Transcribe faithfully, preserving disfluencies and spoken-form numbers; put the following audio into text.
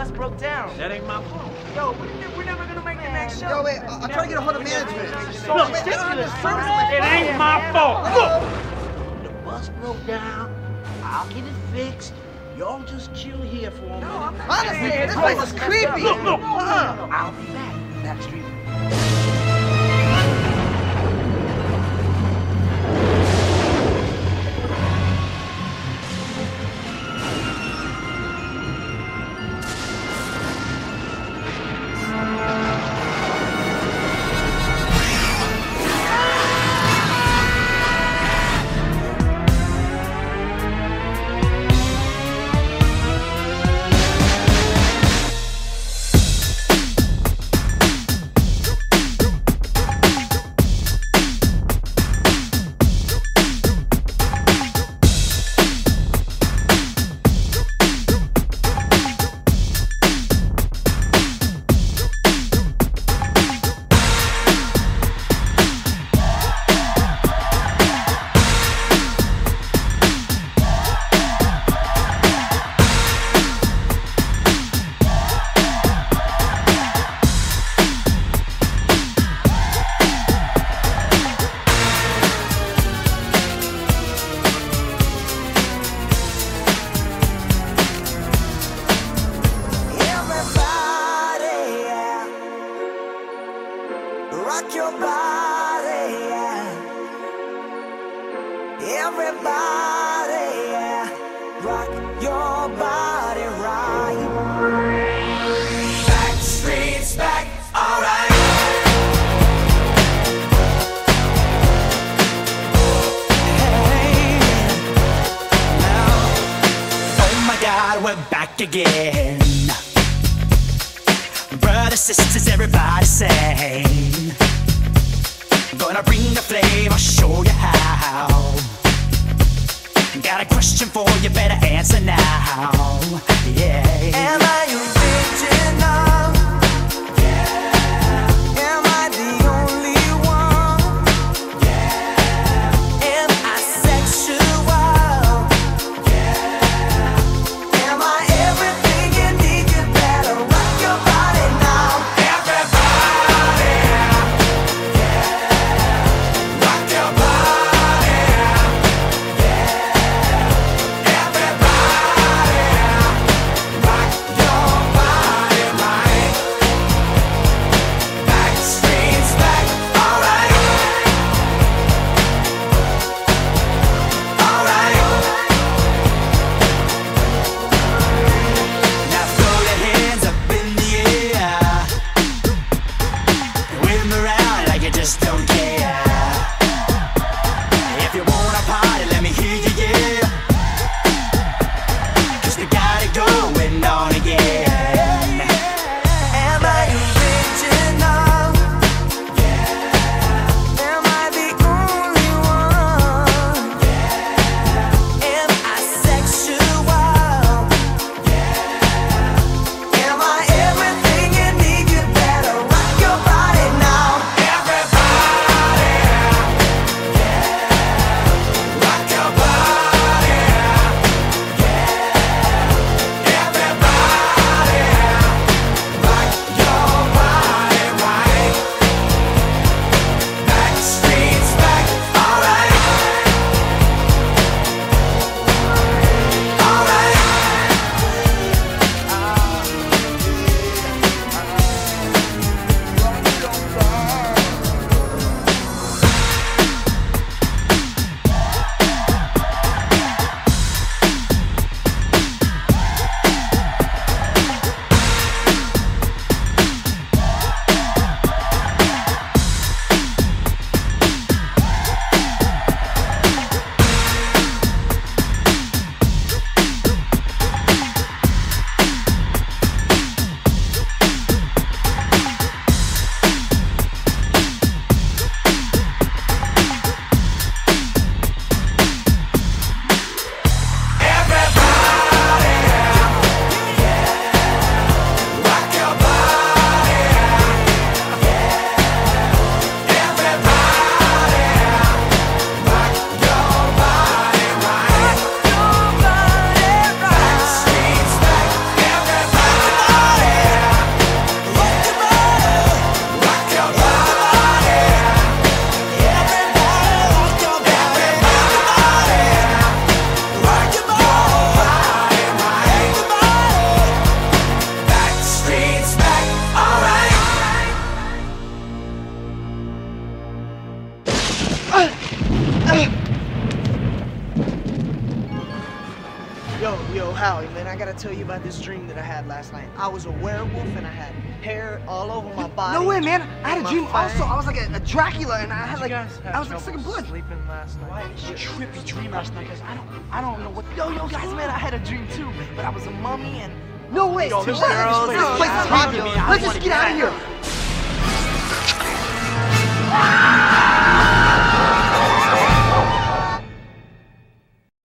bus broke down. That ain't my fault. Yo, we're never gonna make the next show. Yo, wait, I'll, I'll try to get a hold of management. Look, Wait, ridiculous. it ain't my fault. Look, The bus broke down. I'll get it fixed. Y'all just chill here for a minute. Honestly, this place is creepy. look, look. Uh-uh. I'll be back. Backstreet. Rock your body, yeah. Everybody, yeah. Rock your body right. Back streets back, alright. Hey, now, oh my God, we're back again. Brothers, sisters, everybody sing. Gonna bring the flame, I'll show you how. Got a question for you, better answer now. Yeah. Am I original? Yeah. Am I the only one? Yeah. Am I sexual? Yeah. Am I everything you need? You better rock your body now. Everybody, yeah. Rock your body, yeah. Everybody, rock your Howie, man, I gotta tell you about this dream that I had last night. I was a werewolf and I had hair all over my body. No way, man. I had a My dream fangs. also. I was like a, a Dracula and I had like, You guys have I was like trouble sucking blood. sleeping last night. Why? It's a trippy dream last night, guys. I don't, I don't know what. Yo, yo, guys, man, I had a dream too, but I was a mummy and. No way. Yo, This this girl- place is hot. me. I Let's wanna just get out of get here.